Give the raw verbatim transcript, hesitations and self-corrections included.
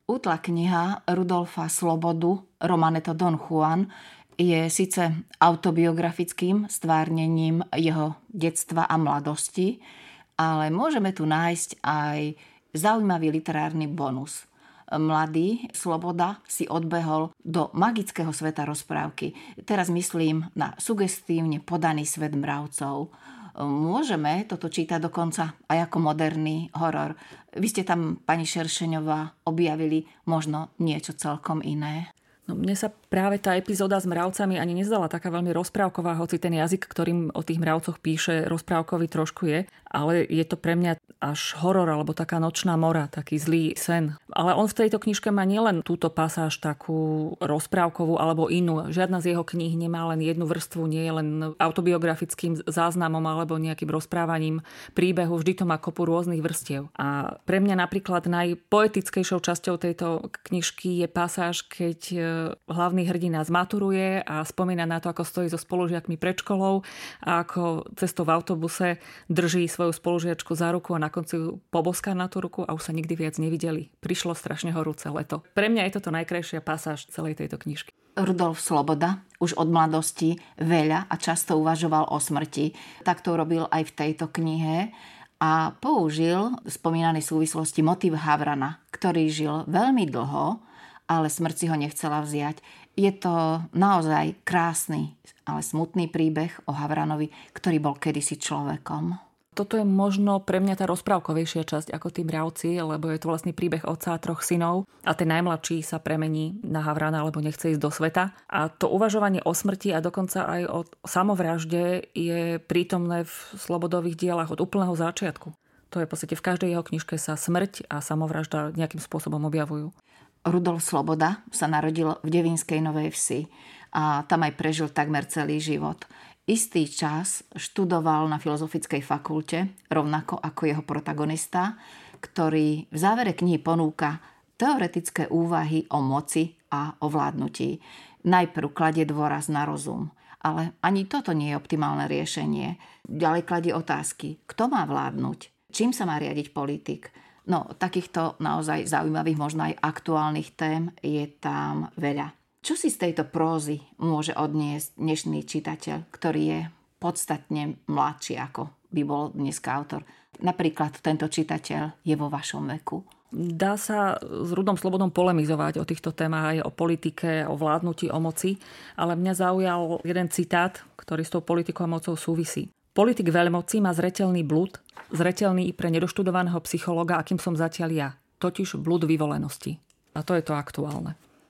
Útla kniha Rudolfa Slobodu Romaneto Don Juan je síce autobiografickým stvárnením jeho detstva a mladosti, ale môžeme tu nájsť aj zaujímavý literárny bonus. Mladý Sloboda si odbehol do magického sveta rozprávky. Teraz myslím na sugestívne podaný svet mravcov. Môžeme toto čítať dokonca aj ako moderný horor. Vy ste tam, pani Šeršeňová, objavili možno niečo celkom iné. No, mne sa práve tá epizóda s mravcami ani nezdala taká veľmi rozprávková, hoci ten jazyk, ktorým o tých mravcoch píše, rozprávkový trošku je, ale je to pre mňa až horor alebo taká nočná mora, taký zlý sen. Ale on v tejto knižke má nielen túto pasáž takú rozprávkovú alebo inú. Žiadna z jeho kníh nemá len jednu vrstvu, nie je len autobiografickým záznamom alebo nejakým rozprávaním príbehu, vždy to má kopu rôznych vrstiev. A pre mňa napríklad najpoetickejšou časťou tejto knižky je pasáž, keď hlavný hrdina zmaturuje a spomína na to, ako stojí so spolužiakmi pred školou a ako cestou v autobuse drží svoju spolužiačku za ruku a na konci ju poboská na tú ruku a už sa nikdy viac nevideli. Prišlo strašne horúce leto. Pre mňa je toto najkrajšia pasáž celej tejto knižky. Rudolf Sloboda už od mladosti veľa a často uvažoval o smrti. Tak to urobil aj v tejto knihe a použil v spomínanej súvislosti motív Havrana, ktorý žil veľmi dlho, ale smrť si ho nechcela vziať. Je to naozaj krásny, ale smutný príbeh o Havranovi, ktorý bol kedysi človekom. Toto je možno pre mňa tá rozprávkovejšia časť ako tí mravci, lebo je to vlastný príbeh otca a troch synov a ten najmladší sa premení na Havrana, lebo nechce ísť do sveta. A to uvažovanie o smrti a dokonca aj o samovražde je prítomné v Slobodových dielach od úplného začiatku. To je v podstate v každej jeho knižke sa smrť a samovražda nejakým spôsobom objavujú. Rudolf Sloboda sa narodil v Devínskej Novej Vsi a tam aj prežil takmer celý život. Istý čas študoval na Filozofickej fakulte, rovnako ako jeho protagonista, ktorý v závere knihy ponúka teoretické úvahy o moci a ovládnutí. Najprv kladie dôraz na rozum, ale ani toto nie je optimálne riešenie. Ďalej kladie otázky, kto má vládnuť, čím sa má riadiť politik. No, takýchto naozaj zaujímavých, možno aj aktuálnych tém je tam veľa. Čo si z tejto prózy môže odniesť dnešný čitateľ, ktorý je podstatne mladší, ako by bol dneska autor? Napríklad tento čitateľ je vo vašom veku. Dá sa s Rudom Slobodom polemizovať o týchto témach, aj o politike, o vládnutí, o moci, ale mňa zaujal jeden citát, ktorý s tou politikou a mocou súvisí. Politik veľmoci má zreteľný blud, zreteľný i pre nedoštudovaného psychologa, akým som zatiaľ ja, totiž blud vyvolenosti. A to je to aktuálne.